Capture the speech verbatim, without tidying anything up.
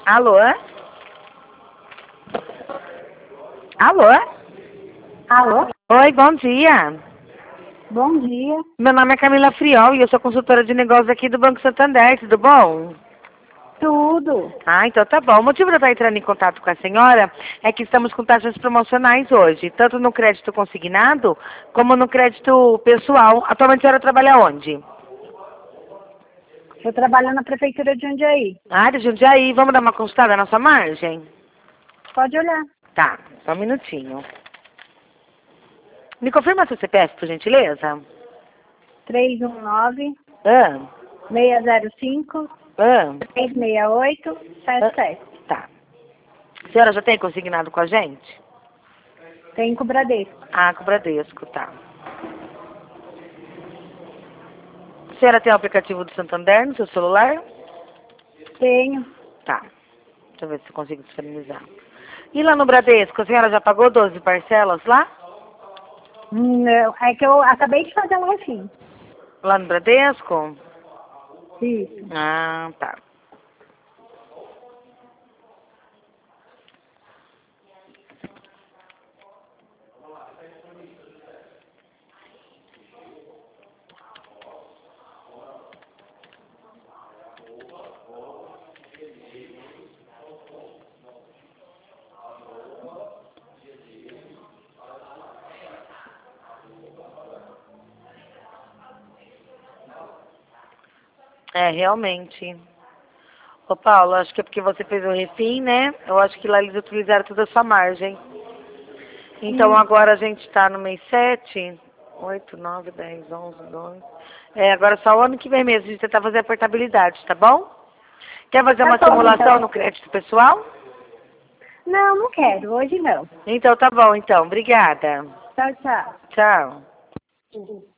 Alô? Alô? Alô? Oi, bom dia. Bom dia. Meu nome é Camila Friol e eu sou consultora de negócios aqui do Banco Santander, tudo bom? Tudo. Ah, então tá bom. O motivo de eu estar entrando em contato com a senhora é que estamos com taxas promocionais hoje, tanto no crédito consignado como no crédito pessoal. Atualmente a senhora trabalha onde? Eu trabalho na prefeitura de Jundiaí. Ah, de Jundiaí. Vamos dar uma consultada na sua margem? Pode olhar. Tá, só um minutinho. Me confirma seu C P F, por gentileza? três um nove, Ah, seis zero cinco, ah, três seis oito, ah, sete sete. tá. A senhora já tem consignado com a gente? Tem com o Bradesco. Ah, com o Bradesco, tá. A senhora tem o aplicativo do Santander no seu celular? Tenho. Tá. Deixa eu ver se eu consigo disponibilizar. E lá no Bradesco, a senhora já pagou doze parcelas lá? Não, é que eu acabei de fazer um refim. Lá no Bradesco? Isso. Ah, tá. É, realmente. Ô, Paulo, acho que é porque você fez o refim, né? Eu acho que lá eles utilizaram toda a sua margem. Então Hum. agora a gente está no mês sete, oito, nove, dez, onze, doze. É, agora só o ano que vem mesmo, a gente tentar fazer a portabilidade, tá bom? Quer fazer Tá uma bom, simulação então. no crédito pessoal? Não, não quero. Hoje não. Então tá bom, então. Obrigada. Tchau, tchau. Tchau. Uhum.